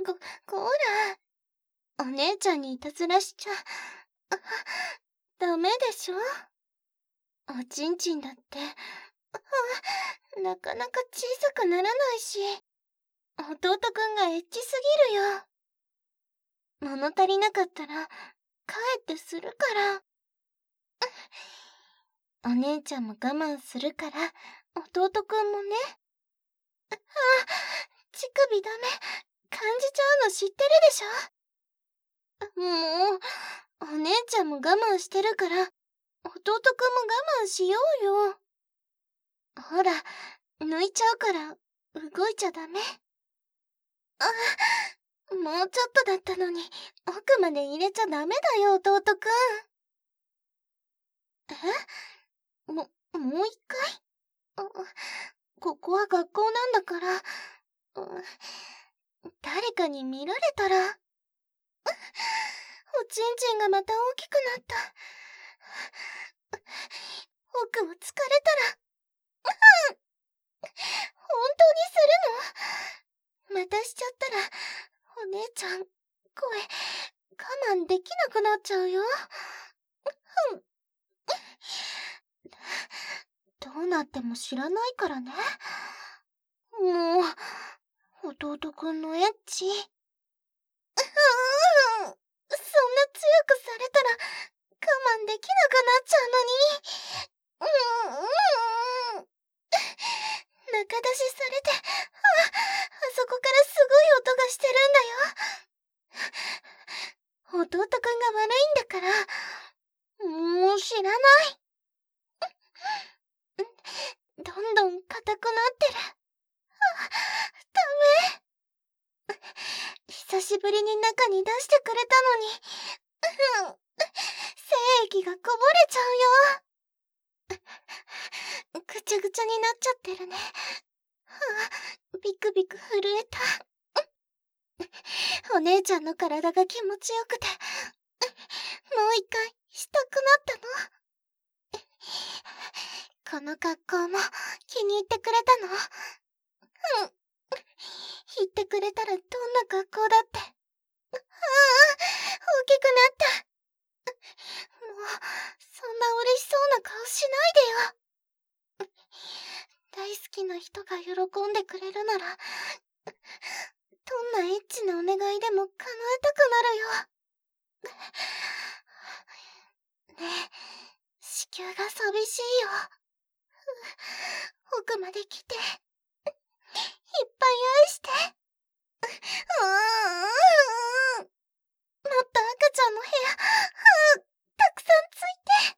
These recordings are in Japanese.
こら。お姉ちゃんにいたずらしちゃ、ダメでしょ。おちんちんだって、なかなか小さくならないし、弟くんがエッチすぎるよ。物足りなかったら、帰ってするから。お姉ちゃんも我慢するから、弟くんもね。乳首ダメ、感じちゃうの知ってるでしょ。もう、お姉ちゃんも我慢してるから、弟くんも我慢しようよ。ほら、抜いちゃうから、動いちゃダメ。もうちょっとだったのに、奥まで入れちゃダメだよ、弟くん。もう一回？ここは学校なんだから、誰かに見られたら。おちんちんがまた大きくなった。奥も疲れたら。本当にするの？またしちゃったら、お姉ちゃん、声、我慢できなくなっちゃうよ。どうなっても知らないからね。もう、弟くんのエッチ。そんな強くされたら、我慢できなくなっちゃうのに。中出しされて、あそこからすごい音がしてるんだよ。弟くんが悪いんだから、もう知らない。どんどん硬くなってる。ダメ。久しぶりに中に出してくれたのに、精液がこぼれちゃうよ。ぐちゃぐちゃになっちゃってるね。ビクビク震えた。お姉ちゃんの体が気持ちよくて、もう一回したくなったの。この格好も気に入ってくれたの？言ってくれたらどんな格好だって。大きくなった。もう、そんな嬉しそうな顔しないでよ。大好きな人が喜んでくれるなら、どんなエッチなお願いでも叶えたくなるよ。ねえ、子宮が寂しいよ。奥まで来て、いっぱい愛して。もっと赤ちゃんの部屋、たくさんつ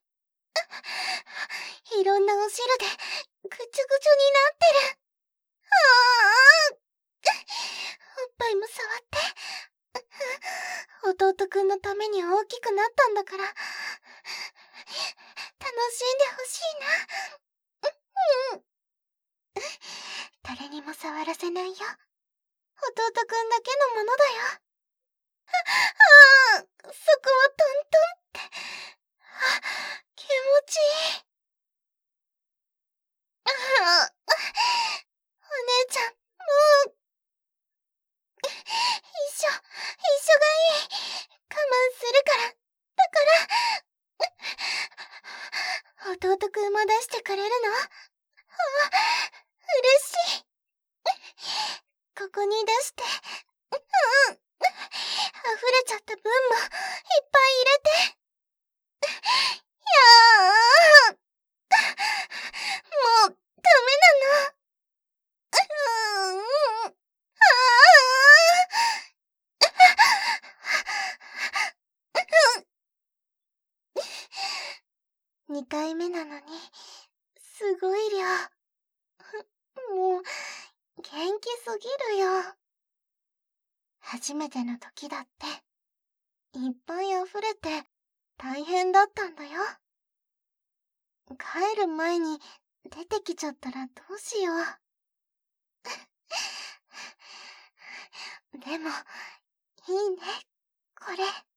いて。いろんなお汁で、ぐちゅぐちゅになってる。おっぱいも触って。弟くんのために大きくなったんだから、楽しんでほしいな。誰にも触らせないよ。弟くんだけのものだよ。そこをトントンって。気持ちいい。お姉ちゃん、もう。一緒がいい。我慢するから。だから。弟くんも出してくれるの？嬉しい。ここに出して。溢れちゃった分もいっぱい入れて。もうダメなの。2回目なのに、すごい量。もう、元気すぎるよ。初めての時だって、いっぱい溢れて大変だったんだよ。帰る前に出てきちゃったらどうしよう。でも、いいね、これ。